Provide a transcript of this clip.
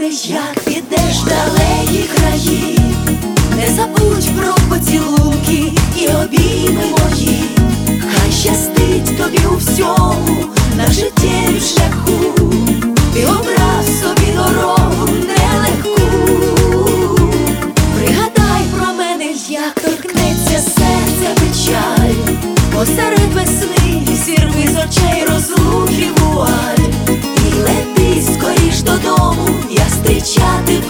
мене, як підеш в далекі краї, не забудь про поцілунки і обійми мої. Хай щастить тобі у всьому на життєві шляху. Ти обрав собі дорогу нелегку. Пригадай про мене, як торкнеться серця печаль. Посеред весни зірви з очей розлуки вуаль. І лети скоріш додому, я зустрічати